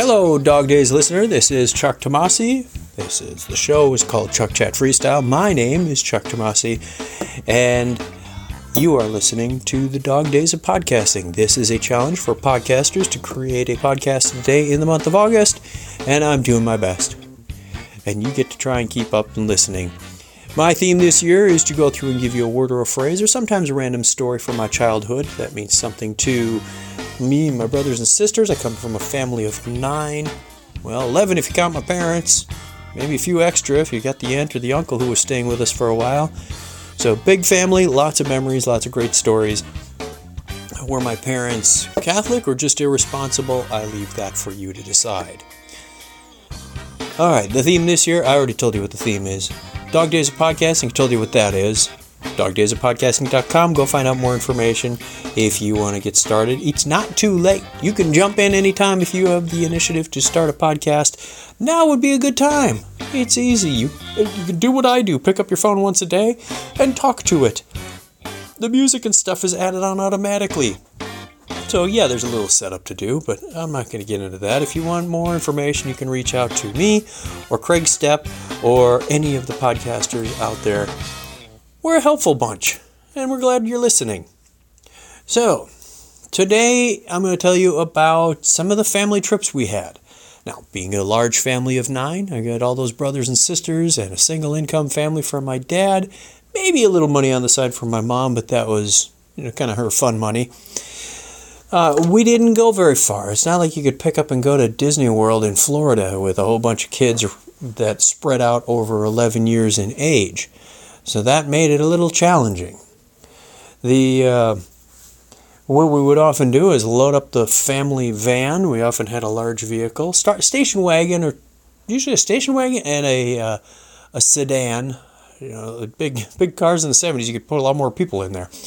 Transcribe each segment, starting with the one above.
Hello, Dog Days listener. This is Chuck Tomasi. The show is called Chuck Chat Freestyle. My name is Chuck Tomasi, and you are listening to the Dog Days of Podcasting. This is a challenge for podcasters to create a podcast a day in the month of August, and I'm doing my best. And you get to try and keep up and listening. My theme this year is to go through and give you a word or a phrase, or sometimes a random story from my childhood that means something to me and my brothers and sisters. I come from a family of 9, 11 if you count my parents, maybe a few extra if you got the aunt or the uncle who was staying with us for a while. So big family, lots of memories, lots of great stories. Were my parents Catholic or just irresponsible? I leave that for you to decide. Alright, the theme this year, I already told you what the theme is. Dog Days of Podcasting, I told you what that is. dogdaysofpodcasting.com. Go find out more information if you want to get started. It's not too late. You can jump in anytime if you have the initiative to start a podcast. Now would be a good time. It's easy. You can do what I do. Pick up your phone once a day and talk to it. The music and stuff is added on automatically. So yeah, there's a little setup to do, but I'm not going to get into that. If you want more information, you can reach out to me or Craig Stepp or any of the podcasters out there. We're a helpful bunch, and we're glad you're listening. So, today I'm going to tell you about some of the family trips we had. Now, being a large family of 9, I got all those brothers and sisters and a single income family from my dad, maybe a little money on the side from my mom, but that was kind of her fun money. We didn't go very far. It's not like you could pick up and go to Disney World in Florida with a whole bunch of kids that spread out over 11 years in age. So that made it a little challenging. What we would often do is load up the family van. We often had a large vehicle, station wagon, or usually a station wagon and a sedan. Big cars in the 70s. You could put a lot more people in there.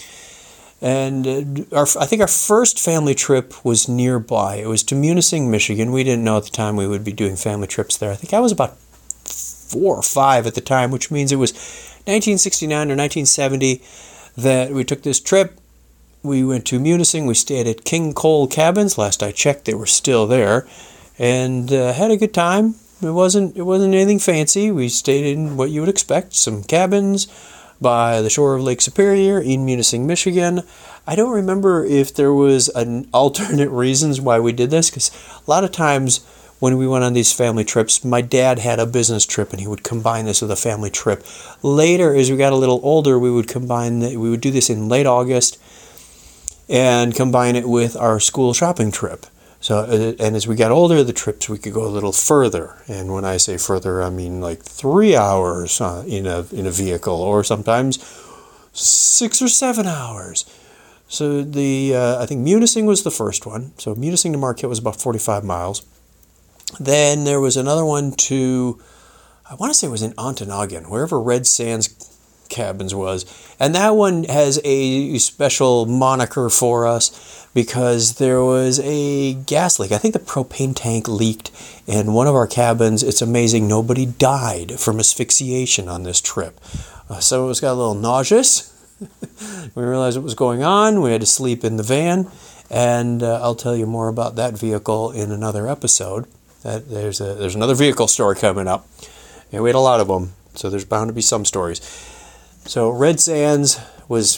And I think our first family trip was nearby. It was to Munising, Michigan. We didn't know at the time we would be doing family trips there. I think I was about 4 or 5 at the time, which means it was 1969 or 1970 that we took this trip. We went to Munising. We stayed at King Cole Cabins. Last I checked, they were still there, and had a good time. It wasn't anything fancy. We stayed in what you would expect, some cabins by the shore of Lake Superior in Munising, Michigan. I don't remember if there was an alternate reasons why we did this, because a lot of times when we went on these family trips, my dad had a business trip and he would combine this with a family trip. Later, as we got a little older, we would do this in late August and combine it with our school shopping trip. So, and as we got older, the trips, we could go a little further. And when I say further, I mean like 3 hours in a vehicle, or sometimes 6 or 7 hours. So I think Munising was the first one. So Munising to Marquette was about 45 miles. Then there was another one to, I want to say it was in Ontonagon, wherever Red Sands Cabins was. And that one has a special moniker for us because there was a gas leak. I think the propane tank leaked in one of our cabins. It's amazing nobody died from asphyxiation on this trip. So it got a little nauseous. We realized what was going on. We had to sleep in the van. And I'll tell you more about that vehicle in another episode. There's another vehicle story coming up. And we had a lot of them, so there's bound to be some stories. So Red Sands was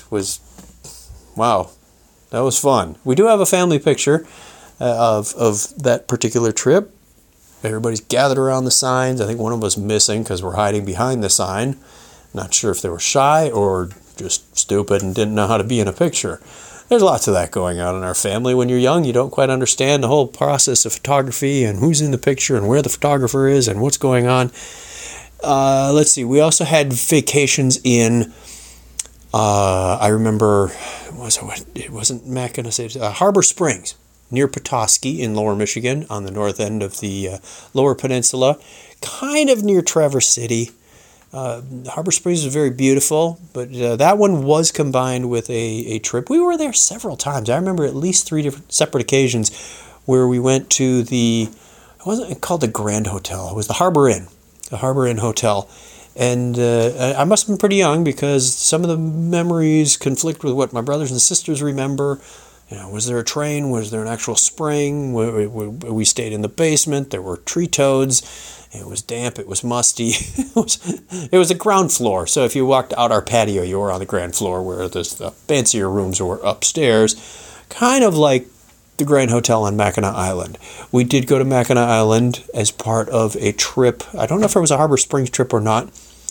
wow, that was fun. We do have a family picture of that particular trip. Everybody's gathered around the signs. I think one of us missing because we're hiding behind the sign. Not sure if they were shy or just stupid and didn't know how to be in a picture. There's lots of that going on in our family. When you're young, you don't quite understand the whole process of photography and who's in the picture and where the photographer is and what's going on. Let's see. We also had vacations in, I remember, it wasn't Mackinac City, Harbor Springs, near Petoskey in Lower Michigan, on the north end of the Lower Peninsula, kind of near Traverse City. Harbor Springs is very beautiful, but that one was combined with a trip. We were there several times. I remember at least 3 different separate occasions where we went to it wasn't called the Grand Hotel, it was the Harbor Inn. The Harbor Inn Hotel. And I must have been pretty young because some of the memories conflict with what my brothers and sisters remember. Was there a train? Was there an actual spring? We stayed in the basement. There were tree toads. It was damp. It was musty. It was a ground floor. So if you walked out our patio, you were on the ground floor, where the fancier rooms were upstairs, kind of like the Grand Hotel on Mackinac Island. We did go to Mackinac Island as part of a trip. I don't know if it was a Harbor Springs trip or not.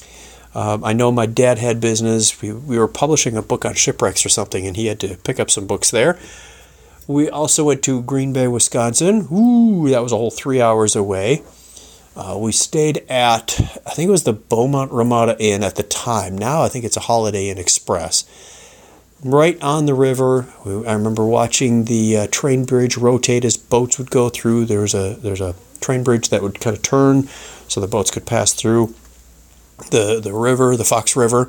I know my dad had business. We were publishing a book on shipwrecks or something, and he had to pick up some books there. We also went to Green Bay, Wisconsin. Ooh, that was a whole 3 hours away. We stayed at, I think it was the Beaumont Ramada Inn at the time. Now I think it's a Holiday Inn Express. Right on the river. I remember watching the train bridge rotate as boats would go through. There's a train bridge that would kind of turn so the boats could pass through the river, the Fox River.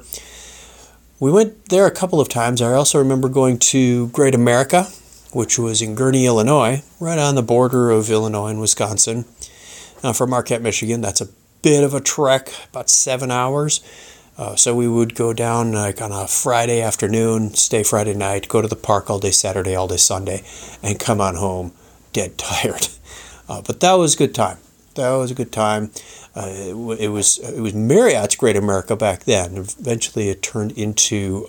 We went there a couple of times. I also remember going to Great America, which was in Gurnee, Illinois, right on the border of Illinois and Wisconsin. From Marquette, Michigan, that's a bit of a trek, about 7 hours. So we would go down like on a Friday afternoon, stay Friday night, go to the park all day Saturday, all day Sunday, and come on home dead tired. But that was a good time. That was a good time. It was Marriott's Great America back then. Eventually it turned into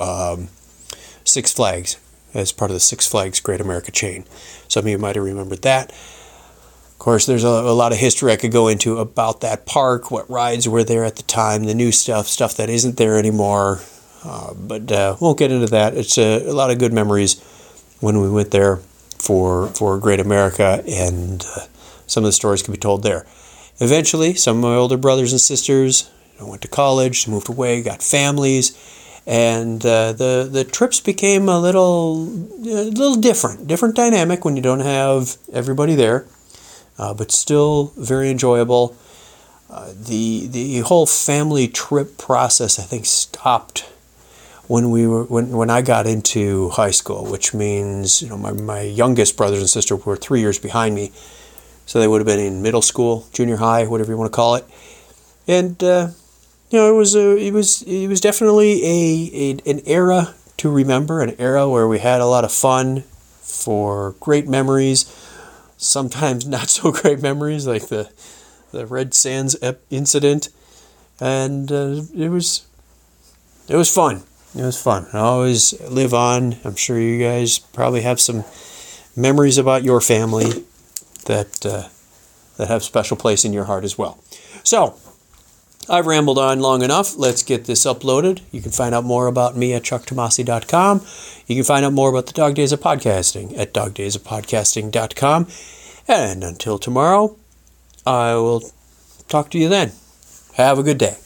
Six Flags as part of the Six Flags Great America chain. Some of you might have remembered that. Of course, there's a lot of history I could go into about that park, what rides were there at the time, the new stuff that isn't there anymore. But won't get into that. It's a lot of good memories when we went there for Great America, and some of the stories can be told there. Eventually, some of my older brothers and sisters went to college, moved away, got families, and the trips became a little different dynamic when you don't have everybody there. But still very enjoyable. The whole family trip process, I think, stopped when I got into high school, which means my youngest brothers and sisters were 3 years behind me, so they would have been in middle school, junior high, whatever you want to call it, and it was definitely an era to remember, an era where we had a lot of fun, for great memories. Sometimes not so great memories, like the Red Sands incident, and it was fun. It was fun. I always live on. I'm sure you guys probably have some memories about your family that have special place in your heart as well. So, I've rambled on long enough. Let's get this uploaded. You can find out more about me at chucktomasi.com. You can find out more about the Dog Days of Podcasting at dogdaysofpodcasting.com. And until tomorrow, I will talk to you then. Have a good day.